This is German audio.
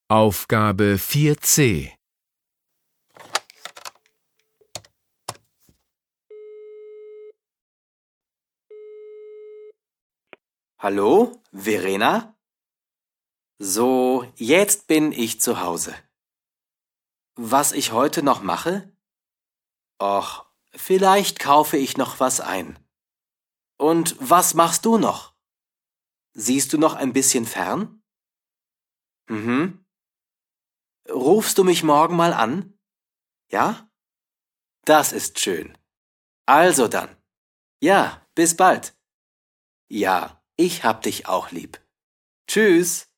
Aufgabe 4c. Hallo, Verena? So, jetzt bin ich zu Hause. Was ich heute noch mache? Och, vielleicht kaufe ich noch was ein. Und was machst du noch? Siehst du noch ein bisschen fern? Mhm. Rufst du mich morgen mal an? Ja? Das ist schön. Also dann. Ja, bis bald. Ja, ich hab dich auch lieb. Tschüss.